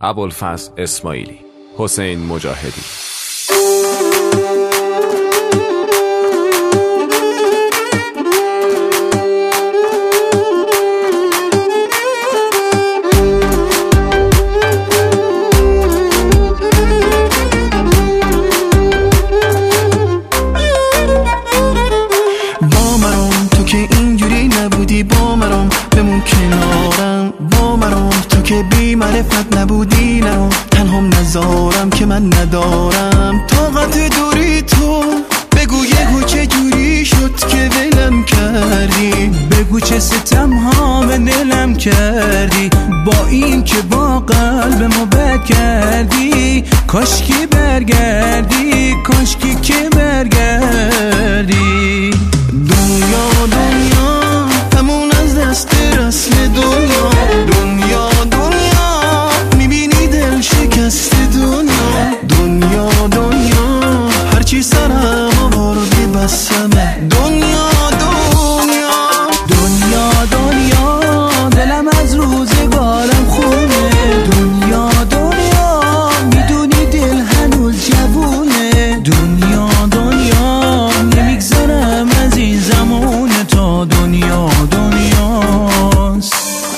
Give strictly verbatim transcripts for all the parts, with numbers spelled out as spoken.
ابوالفضل اسماعیلی، حسین مجاهدی. با مرام بمون کنارم، با مرام تو که بی معرفت نبودی، نه تنهام نذارم که من ندارم طاقت دوری تو. بگو یهو چه جوری شد که ولم کردی، بگو چه ستم ها به دلم کردی، با این که با قلبمو بد کردی. کاشکی برگردی، کاشکی که برگردی. دنیا دنیا همون از دست رسم دنیا، دنیا دنیا میبینی دل شکست دنیا، دنیا دنیا هرچی سرم آوردی بسمه. دنیا دنیا دنیا دنیا دلم از روزگارم خونه، دنیا دنیا میدونی دل هنوز جوونه. دنیا دنیا نمیگذارم از این زمونه تا دنیا دنیاست.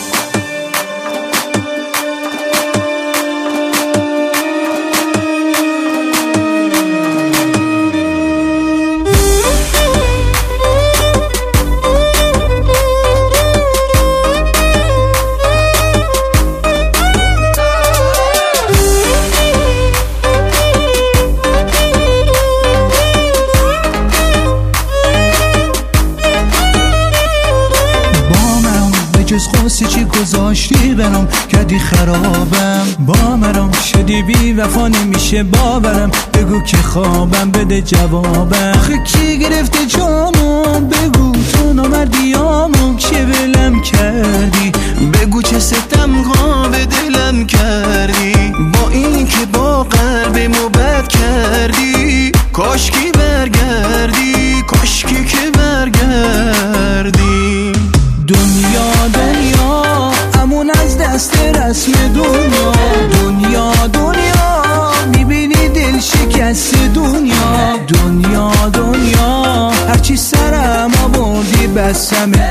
جز خواستی چی گذاشتی برام، کردی خرابم. با مرام شدی بی وفا نمیشه باورم، بگو که خوابم بده جوابم. آخه کی گرفته جامو، بگو تو نامردیامو که ولم کردی. بگو چه ستم ها به دلم کردی، با این که با قلبمو بد کردی. کاشکی برگردی، کاشکی که برگردی. دنیا دنیا امون از دست رسم دنیا، دنیا دنیا میبینی دل شکست دنیا، دنیا دنیا هرچی سرم آوردی بسمه.